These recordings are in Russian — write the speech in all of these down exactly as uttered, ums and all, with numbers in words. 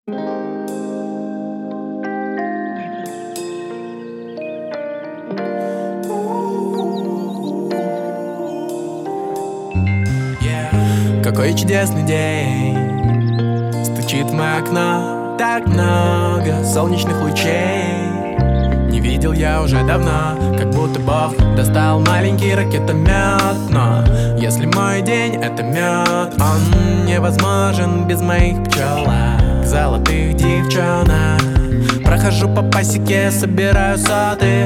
Какой чудесный день, стучит в мое окно так много солнечных лучей. Не видел я уже давно, как будто Бог достал маленький ракетомет. Но если мой день — это мед, он невозможен без моих пчелок, золотых девчонок. Прохожу по пасеке, собираю соты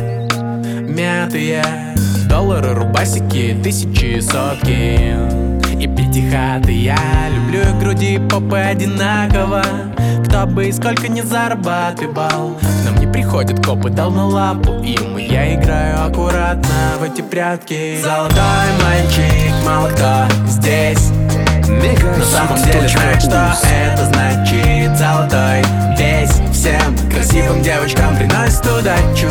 мятые, доллары, рубасики, тысячи, сотки и пятихаты. Я люблю их груди, попы одинаково, кто бы и сколько не зарабатывал. К нам не приходят копы, дал на лапу им, и я играю аккуратно в эти прятки. Золотой мальчик, мало кто здесь на самом деле знает, что это значит. Золотой весь всем красивым девочкам приносит удачу.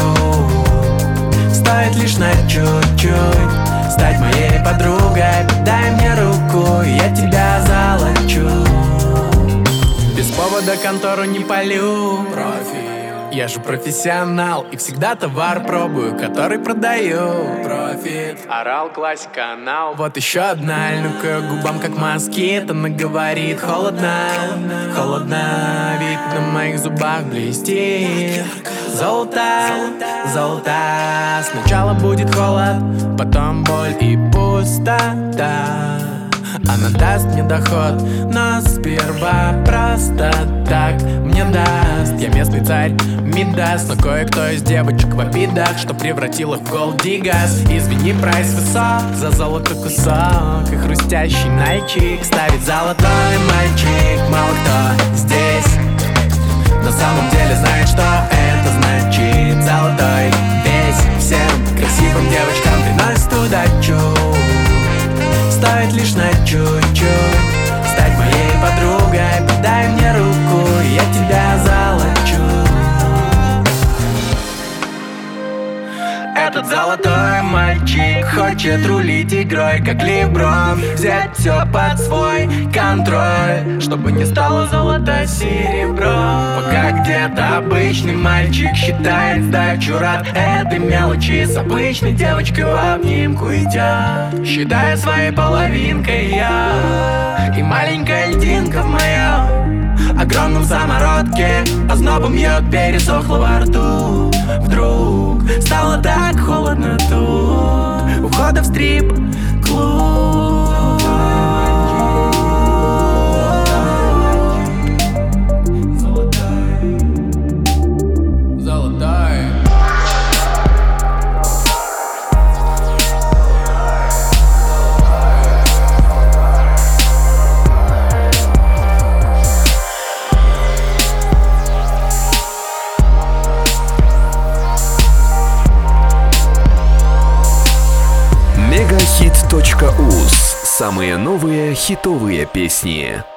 Стоит лишь на чуть-чуть стать моей подругой. Дай мне руку, я тебя золочу. Без повода контору не палю, профи. Я же профессионал и всегда товар пробую, который продаю. Профит. Орал, классик, канал. Вот еще одна, льнука губам как москит. Она говорит: холодно, холодно. Вид на моих зубах блестит. Золото, золото. Сначала будет холод, потом боль и пустота. Она даст мне доход, но сперва просто так мне даст. Я местный царь Мидас, но кое-кто из девочек в обидах, что превратил их в голдигас. Извини, прайс высок за золото кусок, и хрустящий нальчик ставит золотой мальчик. Мало кто здесь на самом деле знает, что это значит. Золотой весь всем красивым девочкам приносит удачу. Стоит лишь на чуть-чуть стать моей подругой. Дай мне руку, я тебя золочу. Этот золотой мальчик хочет рулить игрой, как Леброн, взять все под свой контроль, чтобы не стало золото серебро. Пока где-то обычный мальчик считает сдачу, рад этой мелочи. С обычной девочкой в обнимку идет, считая своей половинкой я. И маленькая льдинка в моем огромном самородке ознобом бьет, пересохло во рту. Вдруг стало так холодно тут, у входа в стрип-клуб. Мегахит точка уз. Самые новые хитовые песни.